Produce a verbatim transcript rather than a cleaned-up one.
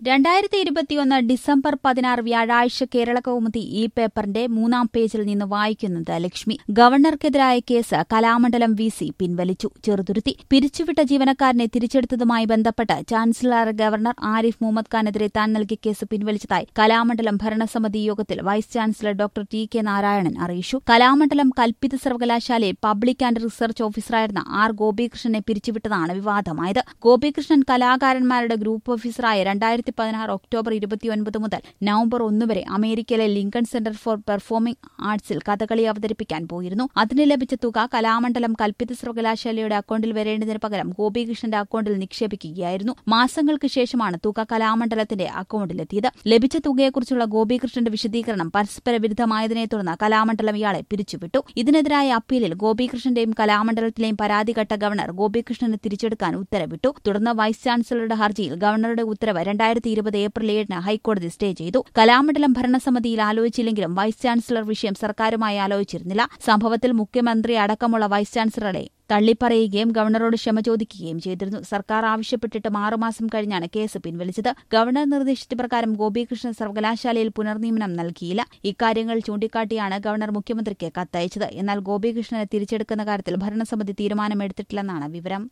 രണ്ടായിരത്തി ഇരുപത്തിയൊന്ന് ഡിസംബർ പതിനാറ് വ്യാഴാഴ്ച കേരള കൗമുദി ഈ പേപ്പറിന്റെ മൂന്നാം പേജിൽ നിന്ന് വായിക്കുന്നത് ലക്ഷ്മി. ഗവർണർക്കെതിരായ കേസ് കലാമണ്ഡലം വി സി പിൻവലിച്ചു. ചെറുതുരുത്തി. പിരിച്ചുവിട്ട ജീവനക്കാരനെ തിരിച്ചെടുത്തതുമായി ബന്ധപ്പെട്ട് ചാൻസലർ ഗവർണർ ആരിഫ് മുഹമ്മദ് ഖാനെതിരെ താൻ നൽകിയ കേസ് പിൻവലിച്ചതായി കലാമണ്ഡലം ഭരണസമിതി യോഗത്തിൽ vice chancellor doctor T K Narayanan അറിയിച്ചു. കലാമണ്ഡലം കൽപ്പിത സർവകലാശാലയിൽ പബ്ലിക് ആൻഡ് റിസർച്ച് ഓഫീസറായിരുന്ന ആർ ഗോപികൃഷ്ണനെ പിരിച്ചുവിട്ടതാണ് വിവാദമായത്. ഗോപികൃഷ്ണൻ കലാകാരന്മാരുടെ ഗ്രൂപ്പ് ഓഫീസറായ രണ്ടായിരത്തി പതിനാറ് ഒക്ടോബർ ഇരുപത്തിയൊൻപത് മുതൽ നവംബർ ഒന്ന് വരെ അമേരിക്കയിലെ ലിങ്കൺ സെന്റർ ഫോർ പെർഫോമിംഗ് ആർട്സിൽ കഥകളി അവതരിപ്പിക്കാൻ പോയിരുന്നു. അതിന് ലഭിച്ച തുക കലാമണ്ഡലം കൽപ്പിത സർവകലാശാലയുടെ അക്കൌണ്ടിൽ വരേണ്ടതിന് പകരം ഗോപികൃഷ്ണന്റെ അക്കൌണ്ടിൽ നിക്ഷേപിക്കുകയായിരുന്നു. മാസങ്ങൾക്ക് ശേഷമാണ് തുക കലാമണ്ഡലത്തിന്റെ അക്കൌണ്ടിലെത്തിയത്. ലഭിച്ച തുകയെക്കുറിച്ചുള്ള ഗോപികൃഷ്ണന്റെ വിശദീകരണം പരസ്പര വിരുദ്ധമായതിനെ തുടർന്ന് കലാമണ്ഡലം ഇയാളെ പിരിച്ചുവിട്ടു. ഇതിനെതിരായ അപ്പീലിൽ ഗോപികൃഷ്ണന്റെയും കലാമണ്ഡലത്തിലെയും പരാതി കേട്ട ഗവർണർ ഗോപികൃഷ്ണനെ തിരിച്ചെടുക്കാൻ ഉത്തരവിട്ടു. തുടർന്ന് വൈസ് ചാൻസലറുടെ ഹർജിയിൽ ഗവർണറുടെ ഉത്തരവ് രണ്ടായിരത്തി ഇരുപത് ഏപ്രിൽ ഏഴിന് ഹൈക്കോടതി സ്റ്റേ ചെയ്തു. കലാമണ്ഡലം ഭരണസമിതിയിൽ ആലോചിച്ചില്ലെങ്കിലും വൈസ് ചാൻസലർ വിഷയം സർക്കാരുമായി ആലോചിച്ചിരുന്നില്ല. സംഭവത്തിൽ മുഖ്യമന്ത്രി അടക്കമുള്ള വൈസ് ചാൻസലറെ തള്ളിപ്പറയുകയും ഗവർണറോട് ക്ഷമ ചോദിക്കുകയും ചെയ്തിരുന്നു. സർക്കാർ ആവശ്യപ്പെട്ടിട്ടും ആറുമാസം കഴിഞ്ഞാണ് കേസ് പിൻവലിച്ചത്. ഗവർണർ നിർദ്ദേശപ്രകാരം ഗോപികൃഷ്ണൻ സർവകലാശാലയിൽ പുനർനിയമനം നൽകിയില്ല. ഇക്കാര്യങ്ങൾ ചൂണ്ടിക്കാട്ടിയാണ് ഗവർണർ മുഖ്യമന്ത്രിക്ക് കത്തയച്ചത്. എന്നാൽ ഗോപികൃഷ്ണനെ തിരിച്ചെടുക്കുന്ന കാര്യത്തിൽ ഭരണസമിതി തീരുമാനമെടുത്തിട്ടില്ലെന്നാണ് വിവരം.